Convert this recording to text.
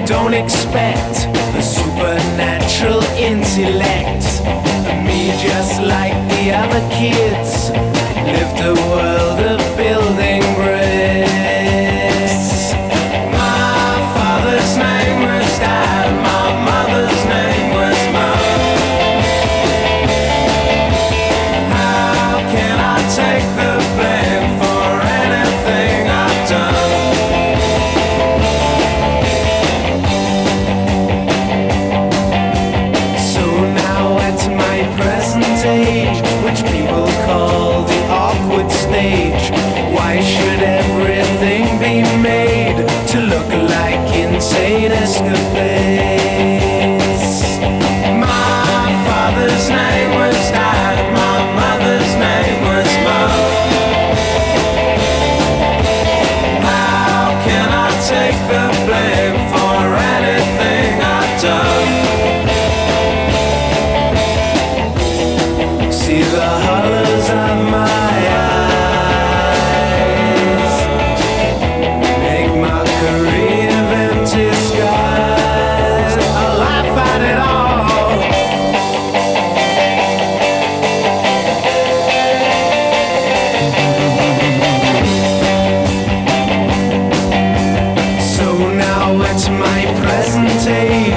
don't expect the supernatural intellect. Me, just like the other kids, lived a world of building bricks. My father's name was Dad, my mother's name was Mom. How can I take the blame for anything I've done? So now at my present age, which people call the awkward stage, why should everything be made to look like insane escapades? My father's name was Dad, my mother's name was Mom. How can I take the blame for anything I've done? See the hollows of my eyes, make mockery of empty skies. I laugh at it all. So now at my present age,